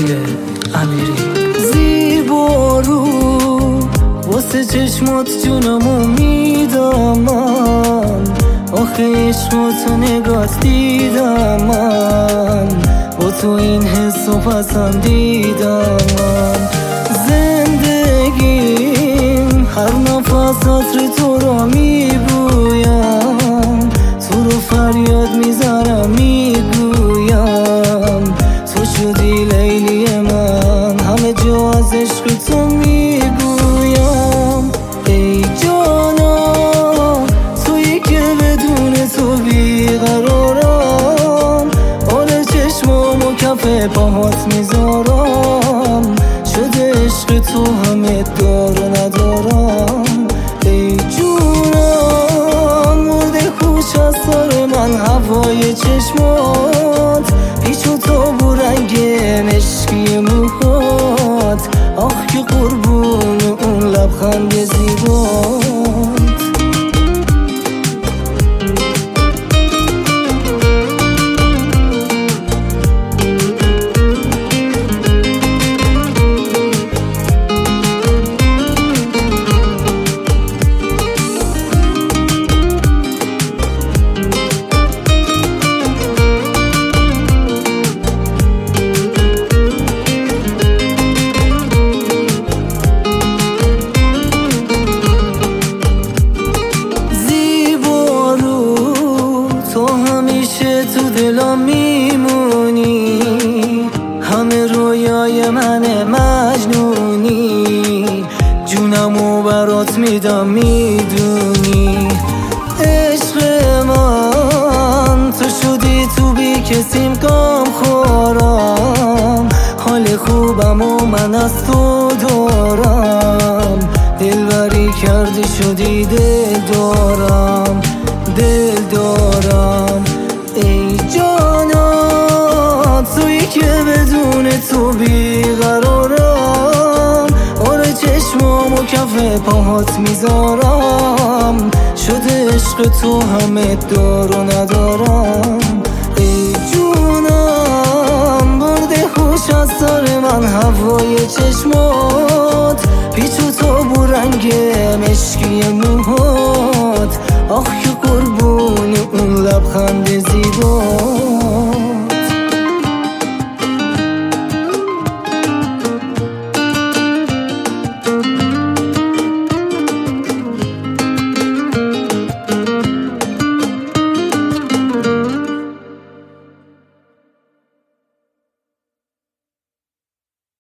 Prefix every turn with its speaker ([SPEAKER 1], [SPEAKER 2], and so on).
[SPEAKER 1] امیل امیری.
[SPEAKER 2] زیبارو واسه چشمات جونمو میدم من، آخه عشقاتو نگات دیدم من، با تو این حسو پسندیدم من. زندگیم هر نفس عطر تو را میبویم، تو رو فریاد میزنم میگویم، تو شدی لیلی من، همه جا از عشق تو میگویم. ای جانا تویی که بدون تو بیقرارم، آره چشمامو کف پاهات میذارم، شده عشق تو همه دار و ندارم. ای جونم مرده خوش از سر من هوای چشمات، پیچ و تاب و رنگ مشکی موهات، آخ که قربون اون لبخند زیبات. تو دلم میمونی، همه رویای من مجنونی، جونمو برات میدم میدونی. عشق من تو شدی تو بی کسیم کام خورم، حال خوبم و من از تو دارم، دلبری کردی شدی دل دارم دل دارم. ای جانا تویی که بدون تو بیقرارم، آره چشمامو کف پاهات میذارم، شده عشق تو همه دار و ندارم. ای جونم برده خوش از سر من هوای چشمات، پیچ و تاب و رنگ مشکی موهات، آخ که قربون اون لبخند زیبات.